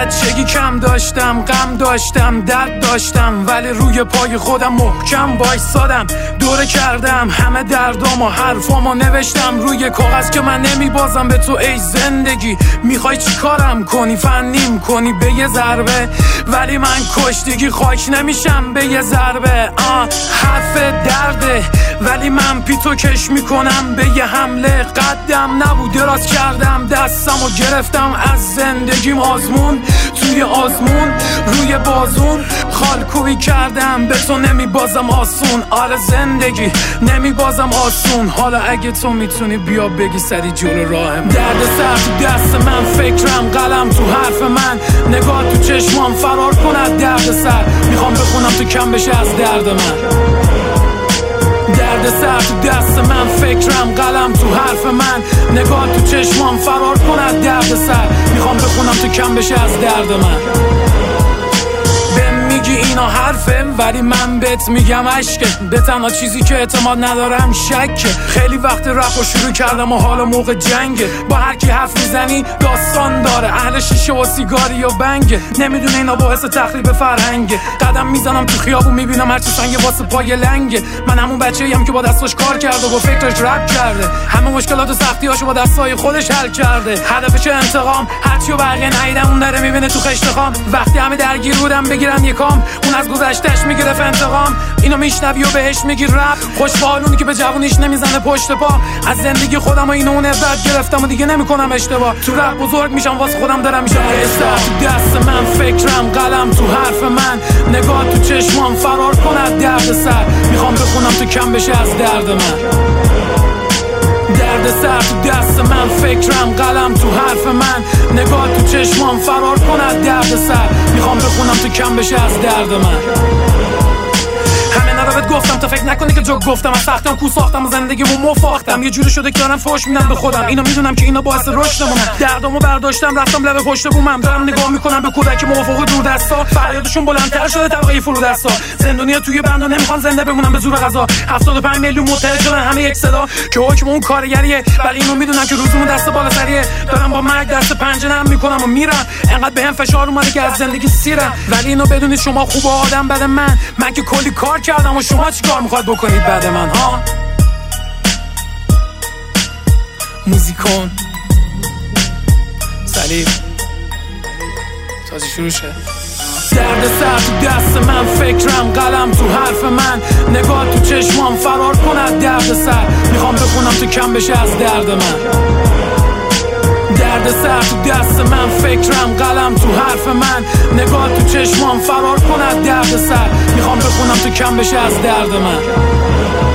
بچگی کم داشتم، غم داشتم، درد داشتم، ولی روی پای خودم محکم وایسادم. دوره کردم همه دردام و حرفامو نوشتم روی کاغذ که من نمیبازم به تو ای زندگی. میخوای چی کارم کنی؟ فنیم کنی به یه ضربه، ولی من کشتگی خاک نمیشم به یه ضربه. حرف درده ولی من پیتو کش میکنم به یه حمله. قدم نبود دراز کردم دستم و گرفتم از زندگیم آزمون توی آزمون روی بازون. خالکوبی کردم به تو نمیبازم آسون. آره زندگی نمیبازم آسون. حالا اگه تو میتونی بیا بگی سری جلو راهم. درد سر تو دست من، فکرم قلم تو حرف من، نگاه تو چشمام فرار کند درد سر. میخوام بخونم تو کم بشه از درد من. درد سر تو دست من، فکرم قلم تو حرف من، نگاه تو چشمام فرار کند درد سر. میخوام بخونم تو کم بشه از درد من. میگی اینا حرفه ولی من بهت میگم عشقه. به تنها چیزی که اعتماد ندارم شکه. خیلی وقت رپ شروع کردم و حالا موقع جنگه. با هر کی حرف میزنی داستان داره، اهل شیشه و سیگاری و بنگه. نمیدونه اینا باعث تخریب فرهنگه. قدم میزنم تو خیابون میبینم هرچی سنگ واسه پای لنگه. من همون بچه‌ایم که با دستاش کار کرده و با فکرش رپ کرده. همه مشکلات و سختیاشو با دستای خودش حل کرده. هدفش انتقام، هرچیو بقیه ندیدن اون داره میبینه تو خشت خام. وقتی همه درگیر بودم بگیرن یکام، اون از گذشتهش میگرفت انتقام. اینو میشنوی و بهش میگی رپ. خوشحالونی که به جوونیش نمیزنه پشت پا. از زندگی خودم و اینو اون عبرت گرفتم و دیگه نمیکنم اشتباه. تو رپ بزرگ میشم واسه خودم دارم میشم تو دست من، فکرم قلم تو حرف من، نگاه تو چشمام فرار کند درد سر. میخوام بخونم تو کم بشه از درد من. درد سر تو دست من، فکرم قلم تو حرف من، نگاه تو چشمام فرار کند درد سر. میخوام بخونم تو کم بشه از درد من. همه نرابت گفتم تا فکر نکنی که جوک گفتم. از سختم کو ساختم و زندگیمو مفاختم. یه جوری شده که دارم فوش میدم به خودم. اینو میدونم که اینا باعث رشدمونه. دردامو برداشتم رفتم لب پشت بومم. دارم نگاه میکنم به کودک موافق دور دستا. فریادشون بلندتر شده طبقه فرودستا. زندونیا توی بندا نمیخوان زنده بمونن به زور قضا. 75 میلیون متحد شدن همه یک صدا که حکم اون کارگریه. ولی اینو میدونم که روزمون دست بالا سریه. دارم با مرگ دست پنجه نرم میکنم و میرم. انقدر بهم فشار اومده که از زندگی سیرم. ولی اینو بدونید شما خوب آدم بد من که کلی کار کردم و شما چی کار میخواد بکنید بعد من ها؟ موزیکون سلیب تازه شروع شه. درد سر تو دست من، فکرم قلم تو حرف من، نگاه تو چشمام فرار کند درد سر. میخوام بخونم تو کم بشه از درد من. درد سر تو دست من، فکرم قلم تو حرف من، نگاه تو چشمام فرار کند درد سر. میخوام بخونم تو کم بشه از درد من.